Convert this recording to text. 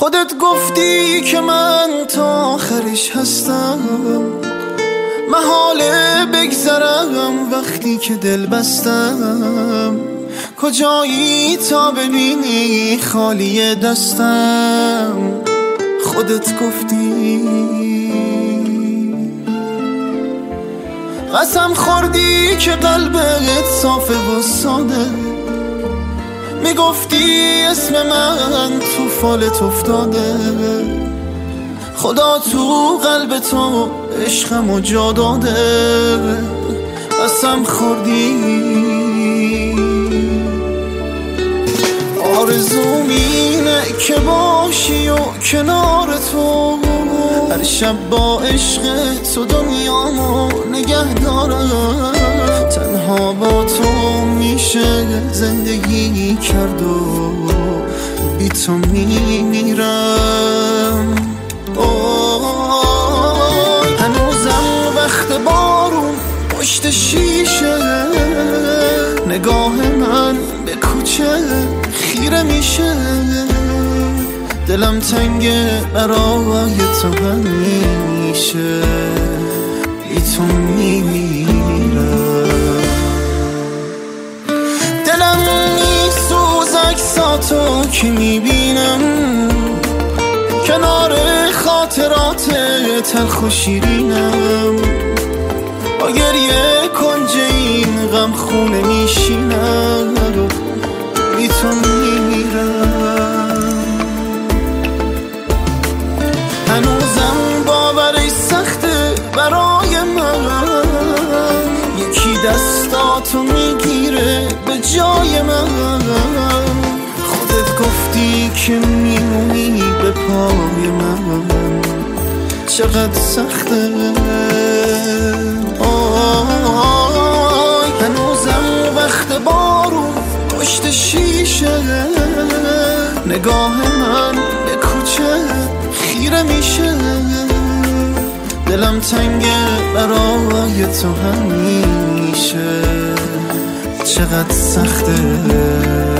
خودت گفتی که من تا آخرش هستم، محاله بگذرم وقتی که دل بستم. کجایی تا ببینی خالی دستم؟ خودت گفتی. قسم خوردی که قلبت صافه و ساده، میگفتی اسم من تو فالت افتاده. خدا تو قلب تو عشقمو جا داده. قسم خوردی. آرزوم اینه که باشی و کنار تو، هر شب با عشق تو دنیامو نگه دارم. تنها با تو میشه زندگی کرد و بی تو میمیرم. هنوزم وقت بارون پشت شیشه، نگاه من به کوچه خیره میشه. دلم تنگه برای تو همیشه، بی تو میمیرم. دلم میسوز عکساتو که میبینم، کنار خاطرات تلخ و شیرینم. با گریه کنج این غم خونه میشینم، بی تو میمیرم. هنوزم باورش سخته برای من، یکی دستاتو میگیره به جای من. خودت گفتی که میمونی به پای من، چقدر سخته. هنوزم وقت بارون پشت شیشه، نگاه من به کوچه خیره میشه. دلم تنگه برای تو همیشه، چقدر سخته.